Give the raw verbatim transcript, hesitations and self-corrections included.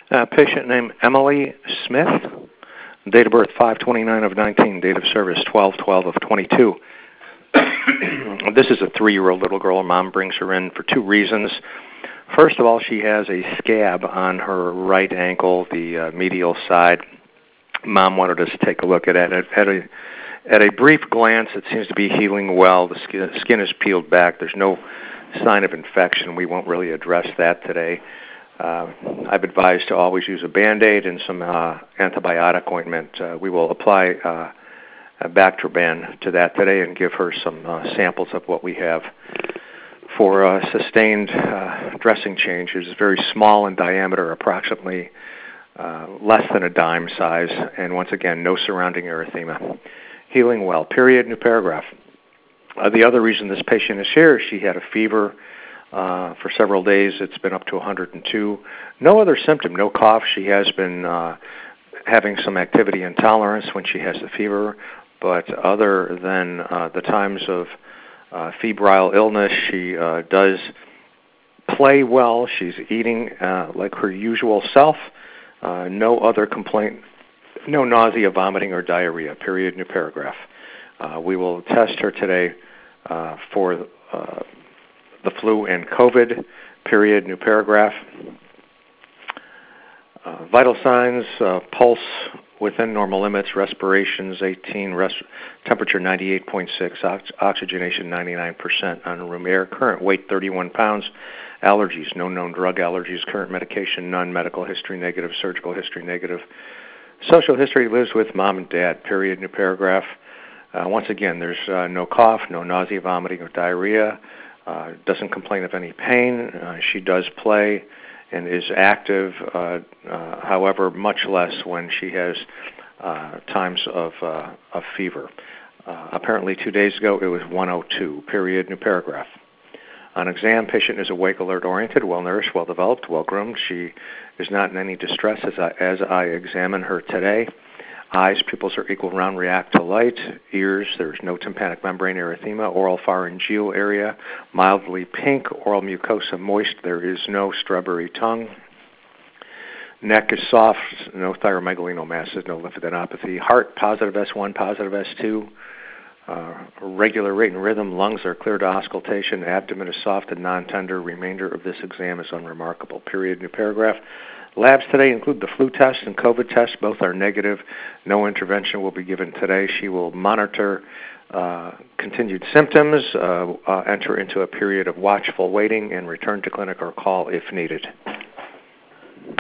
Uh, patient named Emily Smith. Date of birth five twenty-nine of nineteen. Date of service twelve twelve of twenty-two. This is a three-year-old little girl. Her mom brings her in for two reasons. First of all, she has a scab on her right ankle, the uh, medial side. Mom wanted us to take a look at it. At a, at a brief glance, it seems to be healing well. The skin, skin is peeled back. There's no sign of infection. We won't really address that today. Uh, I've advised to always use a Band-Aid and some uh, antibiotic ointment. Uh, we will apply uh, a Bactroban to that today and give her some uh, samples of what we have for uh, sustained uh, dressing change. It's very small in diameter, approximately uh, less than a dime size, and once again, no surrounding erythema. Healing well. Period. New paragraph. Uh, the other reason this patient is here is she had a fever uh, for several days. It's been up to one hundred two. No other symptom, no cough. She has been uh, having some activity intolerance when she has the fever, but other than uh, the times of uh, febrile illness, she uh, does play well. She's eating uh, like her usual self. Uh, no other complaint, no nausea, vomiting, or diarrhea. Period. New paragraph. Uh, we will test her today uh, for uh, the flu and COVID. Period. New paragraph. Uh, vital signs: uh, pulse within normal limits, respirations eighteen, res- temperature ninety-eight point six, ox- oxygenation ninety-nine percent on room air. Current weight thirty-one pounds. Allergies: no known drug allergies. Current medication: none. Medical history negative. Surgical history negative. Social history: lives with mom and dad. Period. New paragraph. Uh, once again, there's uh, no cough, no nausea, vomiting, or diarrhea. Uh, doesn't complain of any pain. Uh, she does play and is active, uh, uh, however, much less when she has uh, times of, uh, of fever. Uh, apparently two days ago it was one oh two. Period. New paragraph. On exam, patient is awake, alert, oriented, well-nourished, well-developed, well-groomed. She is not in any distress as I, as I examine her today. Eyes, pupils are equal, round, react to light. Ears, there's no tympanic membrane erythema. Oral pharyngeal area, mildly pink. Oral mucosa moist. There is no strawberry tongue. Neck is soft. No thyromegalinomasses, no lymphadenopathy. Heart, positive S one, positive S two. Uh, regular rate and rhythm. Lungs are clear to auscultation. Abdomen is soft and non-tender. Remainder of this exam is unremarkable. Period. New paragraph. Labs today include the flu test and COVID test. Both are negative. No intervention will be given today. She will monitor uh, continued symptoms, uh, uh, enter into a period of watchful waiting, and return to clinic or call if needed.